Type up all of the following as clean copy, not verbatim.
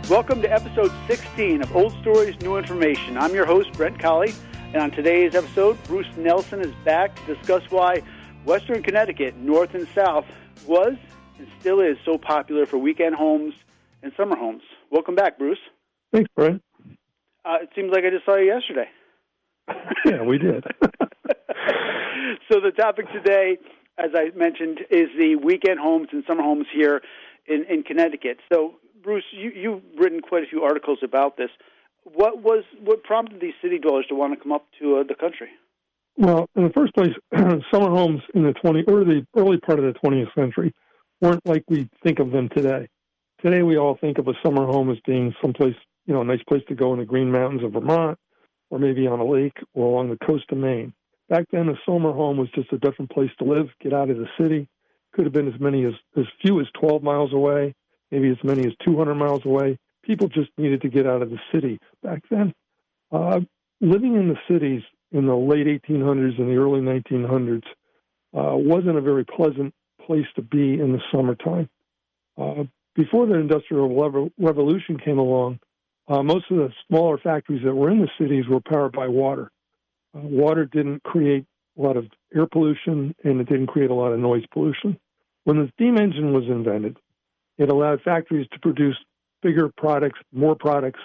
Welcome to episode 16 of Old Stories, New Information. I'm your host, Brent Colley, and on today's episode, Bruce Nelson is back to discuss why Western Connecticut, north and south, was and still is so popular for weekend homes and summer homes. Welcome back, Bruce. Thanks, Brent. It seems like I just saw you yesterday. Yeah, we did. So the topic today, as I mentioned, is the weekend homes and summer homes here in Connecticut. So, Bruce, you've written quite a few articles about this. What prompted these city dwellers to want to come up to the country? Well, in the first place, summer homes in the early part of the 20th century weren't like we think of them today. Today, we all think of a summer home as being someplace, a nice place to go in the Green Mountains of Vermont, or maybe on a lake or along the coast of Maine. Back then, a summer home was just a different place to live, get out of the city. Could have been as few as 12 miles away, maybe as many as 200 miles away. People just needed to get out of the city back then. Living in the cities in the late 1800s and the early 1900s wasn't a very pleasant place to be in the summertime. Before the Industrial Revolution came along, most of the smaller factories that were in the cities were powered by water. Water didn't create a lot of air pollution, and it didn't create a lot of noise pollution. When the steam engine was invented, it allowed factories to produce bigger products, more products,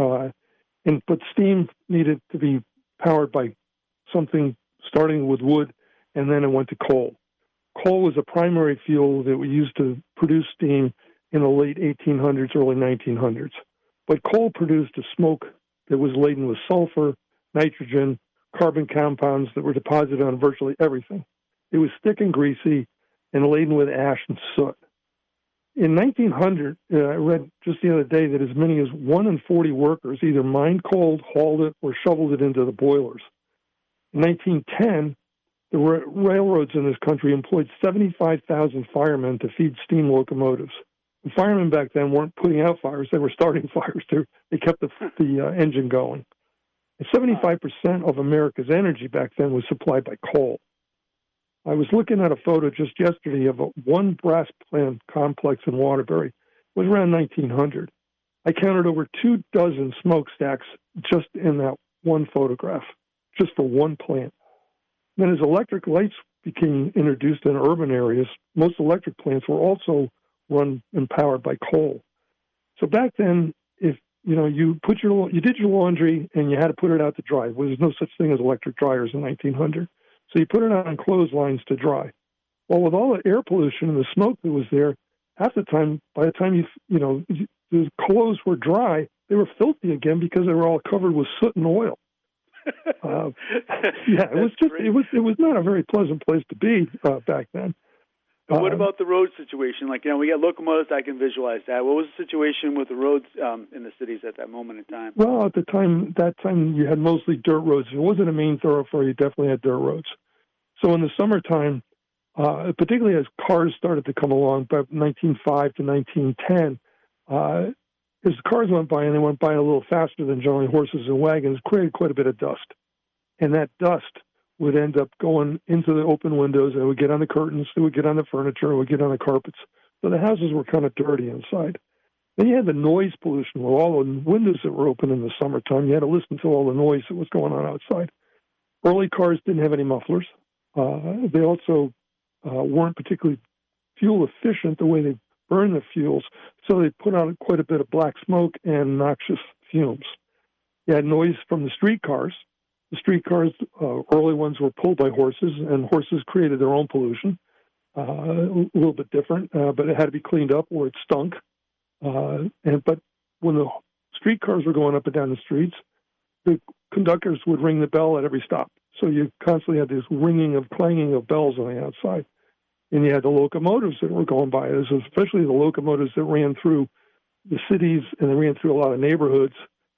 but steam needed to be powered by something starting with wood, and then it went to coal. Coal was a primary fuel that we used to produce steam in the late 1800s, early 1900s. But coal produced a smoke that was laden with sulfur, nitrogen, carbon compounds that were deposited on virtually everything. It was thick and greasy and laden with ash and soot. In 1900, I read just the other day that as many as 1 in 40 workers either mined coal, hauled it, or shoveled it into the boilers. In 1910, the railroads in this country employed 75,000 firemen to feed steam locomotives. The firemen back then weren't putting out fires; they were starting fires. They kept the engine going. And 75% of America's energy back then was supplied by coal. I was looking at a photo just yesterday of one brass plant complex in Waterbury. It was around 1900. I counted over 24 smokestacks just in that one photograph, just for one plant. Then as electric lights became introduced in urban areas, most electric plants were also run and powered by coal. So back then, if you did your laundry and you had to put it out to dry. Well, there's no such thing as electric dryers in 1900. So you put it out on clotheslines to dry. Well, with all the air pollution and the smoke that was there, half the time, by the time the clothes were dry, they were filthy again because they were all covered with soot and oil. It was not a very pleasant place to be back then. But what about the road situation? We got locomotives. I can visualize that. What was the situation with the roads in the cities at that moment in time? Well, at that time, you had mostly dirt roads. If it wasn't a main thoroughfare, you definitely had dirt roads. So in the summertime, particularly as cars started to come along, by 1905 to 1910, as the cars went by, and they went by a little faster than generally horses and wagons, created quite a bit of dust. And that dust would end up going into the open windows, and it would get on the curtains, it would get on the furniture, it would get on the carpets. So the houses were kind of dirty inside. Then you had the noise pollution with all the windows that were open in the summertime. You had to listen to all the noise that was going on outside. Early cars didn't have any mufflers. They also weren't particularly fuel efficient the way they burned the fuels, so they put out quite a bit of black smoke and noxious fumes. You had noise from the streetcars. The streetcars, early ones, were pulled by horses, and horses created their own pollution. A little bit different, but it had to be cleaned up or it stunk. But when the streetcars were going up and down the streets, the conductors would ring the bell at every stop. So you constantly had this clanging of bells on the outside. And you had the locomotives that were going by, especially the locomotives that ran through the cities and they ran through a lot of neighborhoods.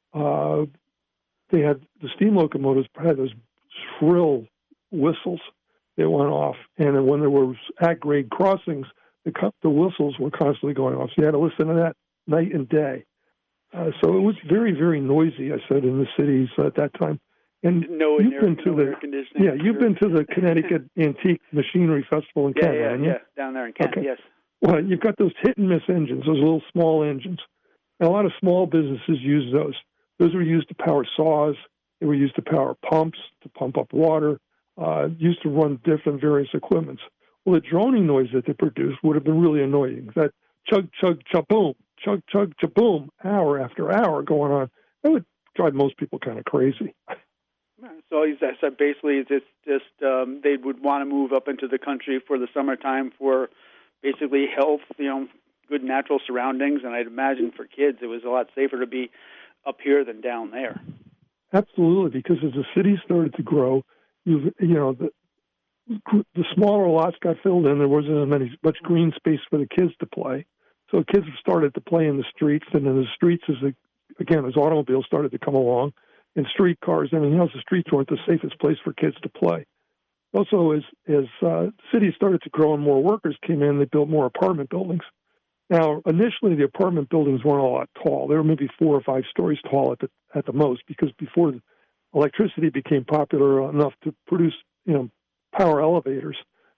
They had the steam locomotives had those shrill whistles that went off, and when there were at-grade crossings, the whistles were constantly going off. So you had to listen to that night and day. So it was very, very noisy, I said, in the cities at that time. And you've been to the Connecticut Antique Machinery Festival in Kent, yeah, down there in Kent, okay. Yes. Well, you've got those hit-and-miss engines, those little small engines. And a lot of small businesses use those. Those were used to power saws. They were used to power pumps, to pump up water, used to run different various equipments. Well, the droning noise that they produced would have been really annoying. That chug, chug, cha-boom, chug, chug, cha-boom, hour after hour going on. That would drive most people kind of crazy. So he said basically it's just they would want to move up into the country for the summertime for basically health, good natural surroundings. And I'd imagine for kids it was a lot safer to be up here than down there. Absolutely, because as the city started to grow, the smaller lots got filled in. There wasn't much green space for the kids to play. So kids started to play in the streets, and in the streets, as automobiles started to come along, and streetcars, everything else, the streets weren't the safest place for kids to play. Also, as cities started to grow and more workers came in, they built more apartment buildings. Now, initially, the apartment buildings weren't a lot tall. They were maybe 4 or 5 stories tall at the most, because before electricity became popular enough to produce, power elevators,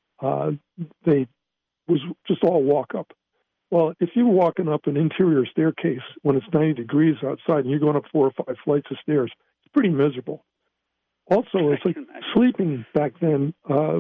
they was just all walk up. Well, if you're walking up an interior staircase when it's 90 degrees outside and you're going up 4 or 5 flights of stairs, it's pretty miserable. Also, it's like sleeping back then.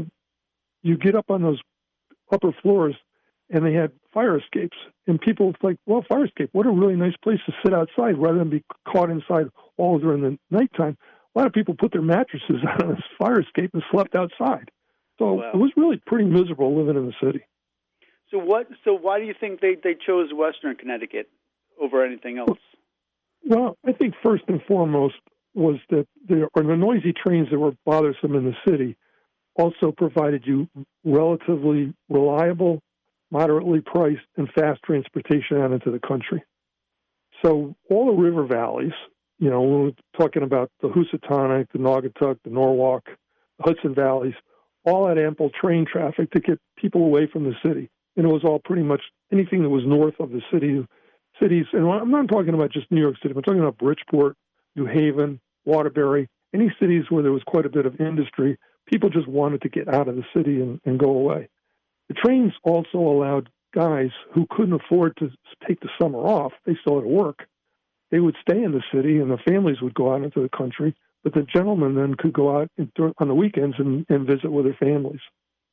You get up on those upper floors, and they had fire escapes. And people like, well, fire escape, what a really nice place to sit outside rather than be caught inside all during the nighttime. A lot of people put their mattresses on this fire escape and slept outside. So Wow. It was really pretty miserable living in the city. So why do you think they chose Western Connecticut over anything else? Well, I think first and foremost was that the noisy trains that were bothersome in the city also provided you relatively reliable, moderately priced, and fast transportation out into the country. So all the river valleys, when we're talking about the Housatonic, the Naugatuck, the Norwalk, the Hudson valleys, all had ample train traffic to get people away from the city. And it was all pretty much anything that was north of the cities. And I'm not talking about just New York City. I'm talking about Bridgeport, New Haven, Waterbury, any cities where there was quite a bit of industry. People just wanted to get out of the city and go away. The trains also allowed guys who couldn't afford to take the summer off. They still had to work. They would stay in the city, and the families would go out into the country. But the gentlemen then could go out on the weekends and visit with their families.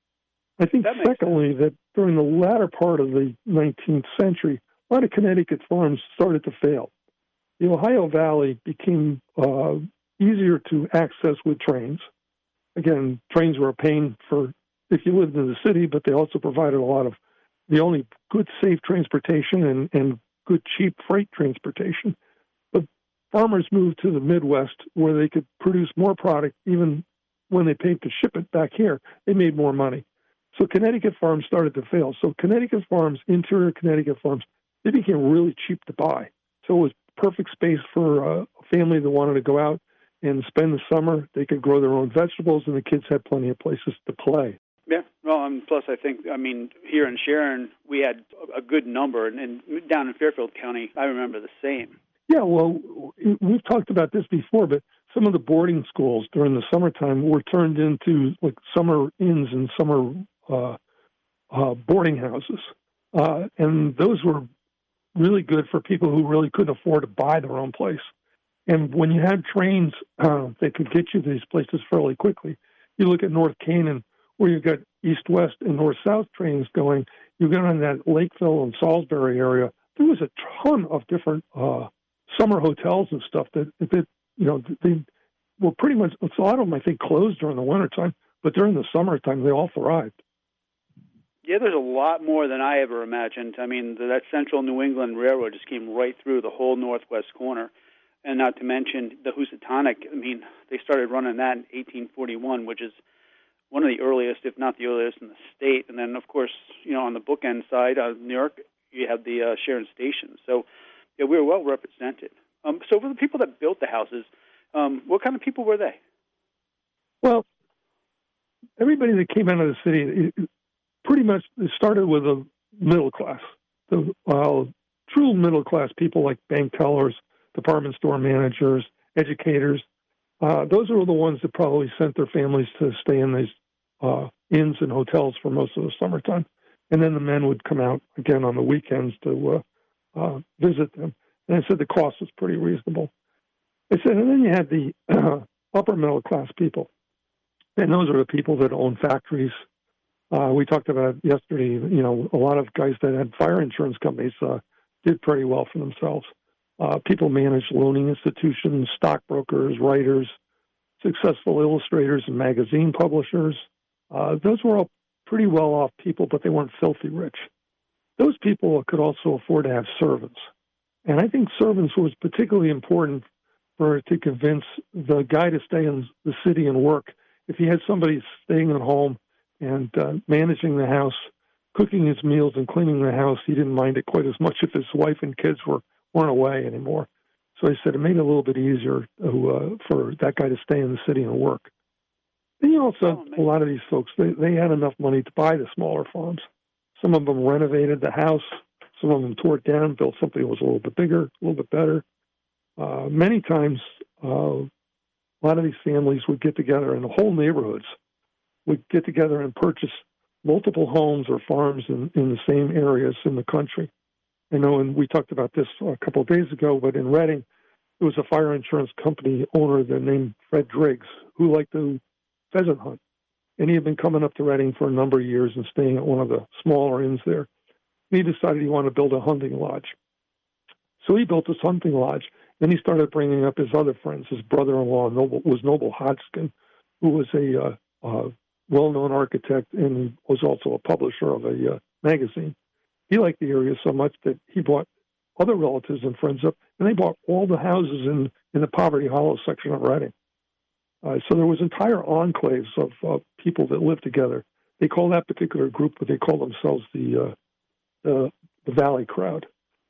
I think, secondly, that during the latter part of the 19th century, a lot of Connecticut farms started to fail. The Ohio Valley became easier to access with trains. Again, trains were a pain for if you lived in the city, but they also provided a lot of the only good, safe transportation and good, cheap freight transportation. But farmers moved to the Midwest where they could produce more product even when they paid to ship it back here. They made more money. So Connecticut farms started to fail. So Connecticut farms, interior Connecticut farms, they became really cheap to buy. So it was perfect space for a family that wanted to go out and spend the summer. They could grow their own vegetables, and the kids had plenty of places to play. Yeah, well, and plus I think, here in Sharon, we had a good number, and down in Fairfield County, I remember the same. Yeah, well, we've talked about this before, but some of the boarding schools during the summertime were turned into like summer inns and summer boarding houses. And those were really good for people who really couldn't afford to buy their own place. And when you had trains that could get you to these places fairly quickly, you look at North Canaan, where you've got east-west and north-south trains going. You get on that Lakeville and Salisbury area. There was a ton of different summer hotels and stuff that they were pretty much, a lot of them, I think, closed during the wintertime, but during the summertime, they all thrived. Yeah, there's a lot more than I ever imagined. That Central New England Railroad just came right through the whole northwest corner. And not to mention the Housatonic. They started running that in 1841, which is one of the earliest, if not the earliest, in the state. And then, of course, on the bookend side of New York, you have the Sharon Station. So, yeah, we were well represented. So for the people that built the houses, what kind of people were they? Well, everybody that came out of the city, pretty much started with a middle class. True middle class people like bank tellers, department store managers, educators. Those are the ones that probably sent their families to stay in these inns and hotels for most of the summertime. And then the men would come out again on the weekends to visit them. And I said the cost was pretty reasonable. I said, and then you had the upper middle class people. And those are the people that own factories. We talked about yesterday, a lot of guys that had fire insurance companies did pretty well for themselves. People managed loaning institutions, stockbrokers, writers, successful illustrators and magazine publishers. Those were all pretty well-off people, but they weren't filthy rich. Those people could also afford to have servants. And I think servants was particularly important to convince the guy to stay in the city and work. If he had somebody staying at home and managing the house, cooking his meals and cleaning the house, he didn't mind it quite as much if his wife and kids weren't away anymore. So I said it made it a little bit easier for that guy to stay in the city and work. And a lot of these folks, they had enough money to buy the smaller farms. Some of them renovated the house. Some of them tore it down, built something that was a little bit bigger, a little bit better. Many times, a lot of these families would get together, and the whole neighborhoods would get together and purchase multiple homes or farms in the same areas in the country. I know, and we talked about this a couple of days ago, but in Reading, there was a fire insurance company owner named Fred Driggs who liked to pheasant hunt. And he had been coming up to Reading for a number of years and staying at one of the smaller inns there. And he decided he wanted to build a hunting lodge. So he built this hunting lodge. Then he started bringing up his other friends. His brother-in-law was Noble Hodgkin, who was a well-known architect and was also a publisher of a magazine. He liked the area so much that he brought other relatives and friends up, and they bought all the houses in the Poverty Hollow section of Reading. So there was entire enclaves of people that lived together. They call that particular group, but they call themselves the Valley Crowd.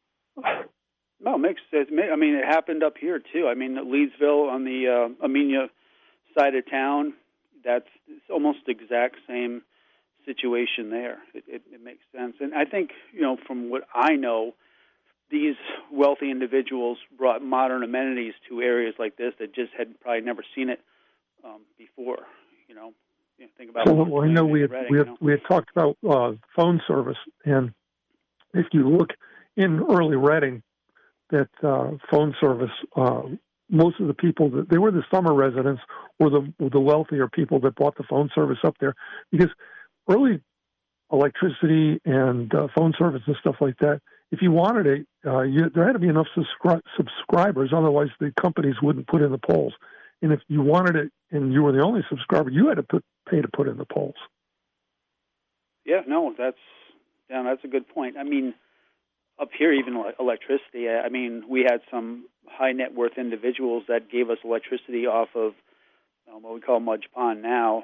No, it makes sense. I mean, it happened up here, too. I mean, Leedsville on the Amenia side of town, it's almost the exact same situation there. It makes sense. And I think, from what I know, these wealthy individuals brought modern amenities to areas like this that just had probably never seen it before. Think about. Well, I know we had talked about phone service, and if you look in early Reading, that phone service, most of the people they were the summer residents or the wealthier people that bought the phone service up there, because early electricity and phone service and stuff like that, if you wanted it, there had to be enough subscribers, otherwise the companies wouldn't put in the poles. And if you wanted it and you were the only subscriber, you had to pay to put in the poles. Yeah, no, that's a good point. I mean, up here, even electricity, I mean, we had some high net worth individuals that gave us electricity off of what we call Mudge Pond now,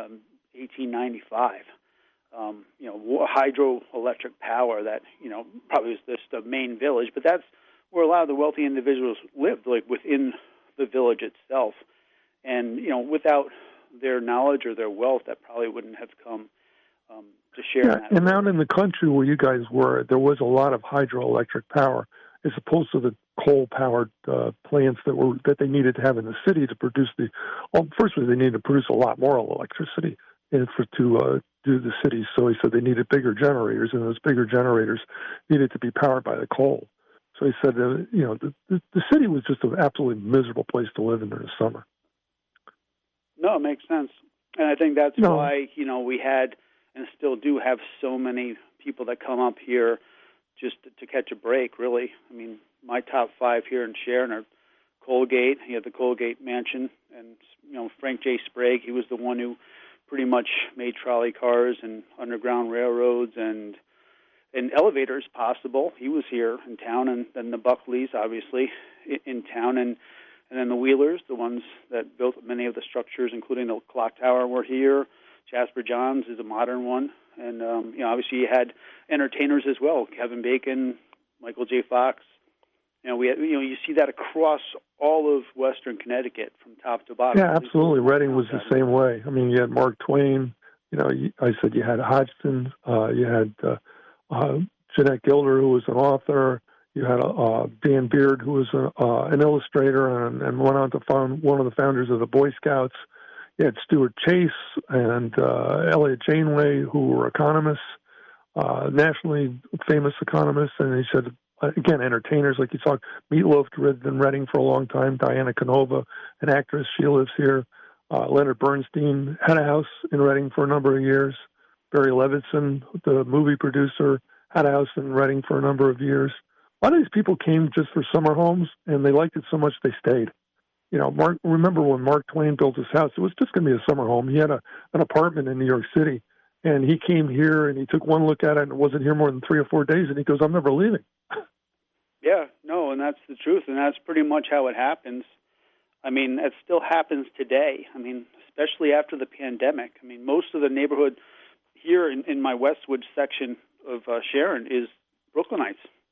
1895. Hydroelectric power that, probably was just the main village, but that's where a lot of the wealthy individuals lived, like within the village itself. And, without their knowledge or their wealth, that probably wouldn't have come to share. Yeah, and out in the country where you guys were, there was a lot of hydroelectric power, as opposed to the coal-powered plants that they needed to have in the city to produce firstly, they needed to produce a lot more electricity to do the city. So he said they needed bigger generators, and those bigger generators needed to be powered by the coal. So he said, the city was just an absolutely miserable place to live in during the summer. No, it makes sense. And I think that's why, we had and still do have so many people that come up here just to catch a break, really. I mean, my top 5 here in Sharon are Colgate. He had the Colgate Mansion. And, Frank J. Sprague, he was the one who pretty much made trolley cars and underground railroads and elevators possible. He was here in town, and then the Buckleys, obviously, in town, and then the Wheelers, the ones that built many of the structures, including the clock tower, were here. Jasper Johns is a modern one, and obviously you had entertainers as well. Kevin Bacon, Michael J. Fox. You see that across all of Western Connecticut from top to bottom. Yeah, absolutely. Reading was the same way. I mean, you had Mark Twain. I said you had Hodgson. You had Jeanette Gilder, who was an author. You had Dan Beard, who was an illustrator and went on to found one of the founders of the Boy Scouts. You had Stuart Chase and Elliot Janeway, who were economists, nationally famous economists. And he said again, entertainers like you saw. Meatloaf lived in Reading for a long time. Diana Canova, an actress, she lives here. Leonard Bernstein had a house in Reading for a number of years. Barry Levinson, the movie producer, had a house in Reading for a number of years. A lot of these people came just for summer homes, and they liked it so much they stayed. Remember when Mark Twain built his house, it was just going to be a summer home. He had an apartment in New York City, and he came here, and he took one look at it, and wasn't here more than 3 or 4 days, and he goes, I'm never leaving. Yeah, no, and that's the truth, and that's pretty much how it happens. I mean, it still happens today. I mean, especially after the pandemic. I mean, most of the neighborhood here in my Westwood section of Sharon is Brooklynites.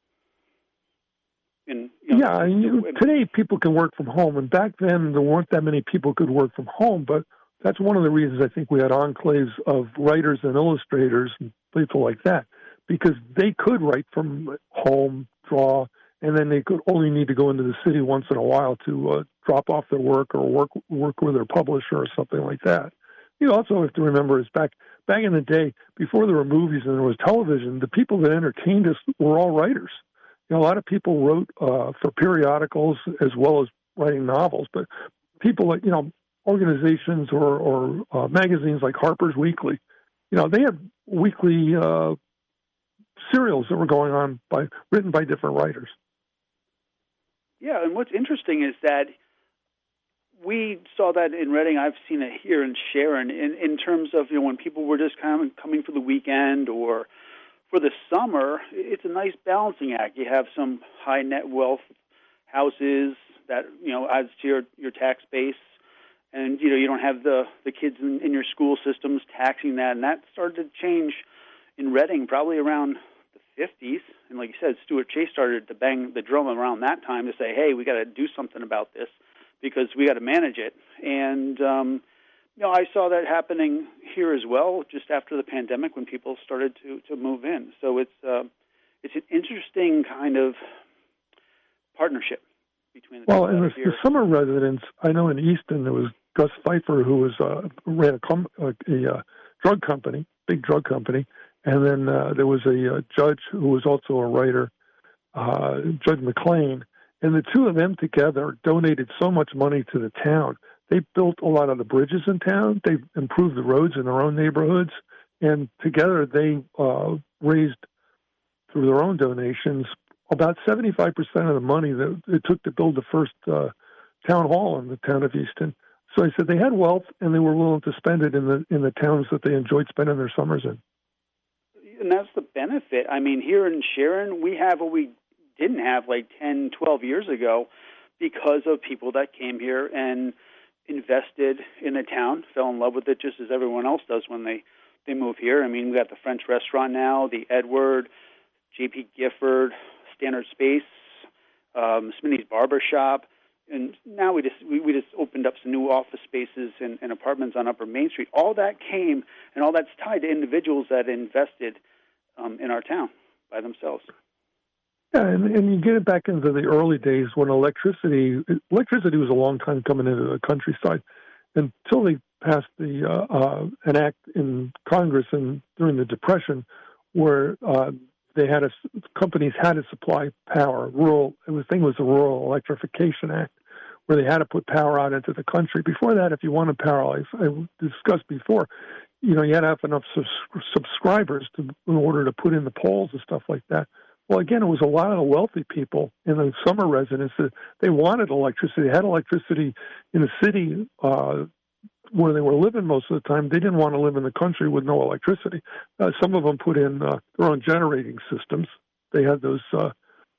And, today people can work from home, and back then there weren't that many people could work from home, but that's one of the reasons I think we had enclaves of writers and illustrators and people like that, because they could write from home, draw, and then they could only need to go into the city once in a while to drop off their work or work with their publisher or something like that. You also have to remember is back in the day, before there were movies and there was television, the people that entertained us were all writers. A lot of people wrote for periodicals as well as writing novels, but people like, organizations or magazines like Harper's Weekly, they had weekly serials that were going on written by different writers. Yeah, and what's interesting is that we saw that in Reading. I've seen it here in Sharon in terms of, when people were just kind of coming for the weekend or for the summer. It's a nice balancing act. You have some high net wealth houses that, adds to your tax base. And, you don't have the kids in your school systems taxing that. And that started to change in Reading probably around the 50s. And like you said, Stuart Chase started to bang the drum around that time to say, hey, we got to do something about this because we got to manage it. And, I saw that happening here as well just after the pandemic when people started to move in. So it's an interesting kind of partnership between the two. Well, and the summer residents, I know in Easton there was Gus Pfeiffer, who ran a drug company, big drug company, and then there was a judge who was also a writer, Judge McLean, and the two of them together donated so much money to the town. They built a lot of the bridges in town. They improved the roads in their own neighborhoods, and together they raised, through their own donations, about 75% of the money that it took to build the first town hall in the town of Easton. So I said they had wealth, and they were willing to spend it in the towns that they enjoyed spending their summers in. And that's the benefit. I mean, here in Sharon, we have what we didn't have like 10, 12 years ago because of people that came here and invested in the town, fell in love with it just as everyone else does when they move here. I mean, we got the French restaurant now, the Edward, J.P. Gifford, Standard Space, Smitty's Barber Shop, and now we just opened up some new office spaces and apartments on Upper Main Street. All that came, and all that's tied to individuals that invested in our town by themselves. Yeah, and you get it back into the early days when electricity was a long time coming into the countryside until they passed an act in Congress and during the Depression where companies had to supply power. The thing was the Rural Electrification Act, where they had to put power out into the country. Before that, if you wanted power, I discussed before, you had to have enough subscribers in order to put in the poles and stuff like that. Well, again, it was a lot of the wealthy people and the summer residents that they wanted electricity. They had electricity in the city where they were living most of the time. They didn't want to live in the country with no electricity. Some of them put in their own generating systems. They had those. The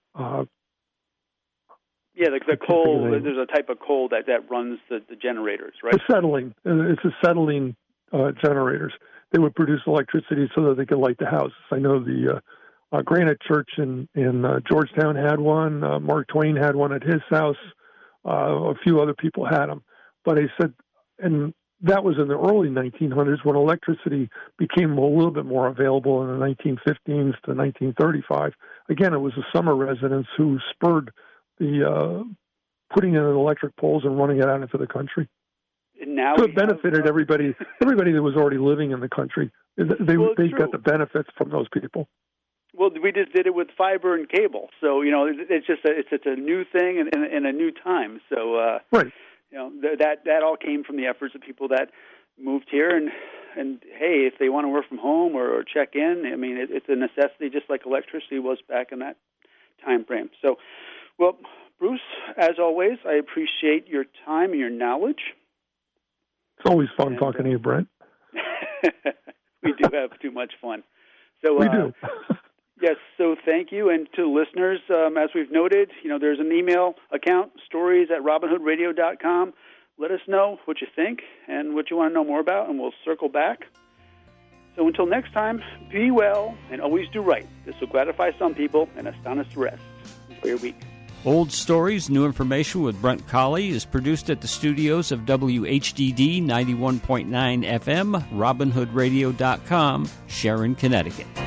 coal. There's a type of coal that runs the generators, right? It's acetylene generators. They would produce electricity so that they could light the houses. I know the Granite Church in Georgetown had one. Mark Twain had one at his house. A few other people had them. But I said, and that was in the early 1900s when electricity became a little bit more available in the 1915s to 1935. Again, it was the summer residents who spurred the putting in electric poles and running it out into the country. And now so it benefited everybody that was already living in the country. They got the benefits from those people. Well, we just did it with fiber and cable, so it's a new thing and a new time. So right, that all came from the efforts of people that moved here, and hey, if they want to work from home or check in, I mean, it's a necessity, just like electricity was back in that time frame. So, well, Bruce, as always, I appreciate your time and your knowledge. It's always fun talking to you, Brent. We do have too much fun. So we do. Yes, so thank you. And to listeners, as we've noted, there's an email account, stories@robinhoodradio.com. Let us know what you think and what you want to know more about, and we'll circle back. So until next time, be well and always do right. This will gratify some people and astonish the rest. Enjoy your week. Old Stories, New Information with Brent Colley is produced at the studios of WHDD 91.9 FM, RobinHoodRadio.com, Sharon, Connecticut.